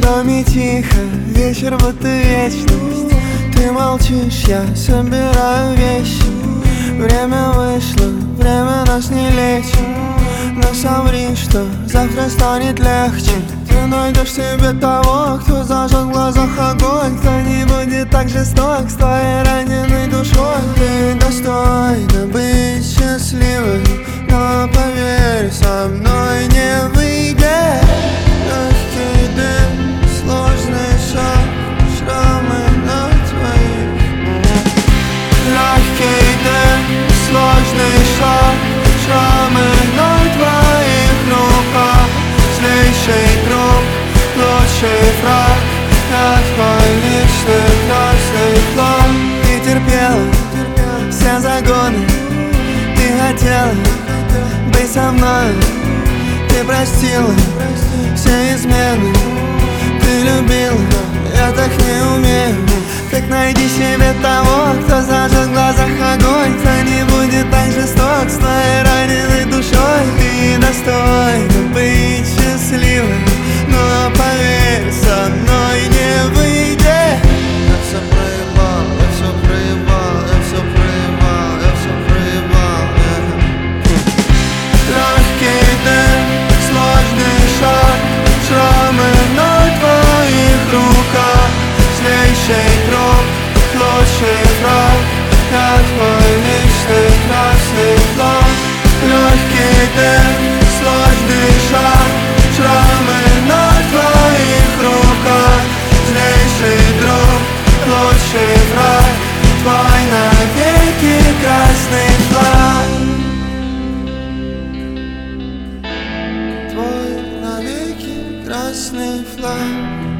доме тихо, вечер будто вечность. Ты молчишь, я собираю вещи. Время вышло, время нас не лечит. Но соври, что завтра станет легче. Ты найдешь себе того, кто зажжет в глазах огонь, кто не будет так жесток с твоей раненой душой. Ты достойна быть счастливой, но поверь, со мной не выйдет. Легкий дым, сложный шаг, шрамы на твоих. Легкий дым, сложный шаг, шрамы на твоих руках. Злейший друг, лучший враг, я твой личный красный флаг. Ты терпела все загоны, ты хотела быть со мной. Ты простила все измены, ты любила, я так не умею. Так найди себе того, кто зажжет в глазах огонь, кто не будет так жесток с твоей раненой душой. Ты достойна быть счастливой, но поверь, со мной не выйдет. Я все проебал, я все проебал, я все проебал, я все проебал. Легкий дым, сложный шаг, шрамы на твоих руках. Злейший друг, лучший враг, я твой личный красный флаг. Легкий дым, сложный шаг, шрамы на твоих руках. Злейший друг, лучший враг, твой навеки красный флаг. Твой навеки красный флаг.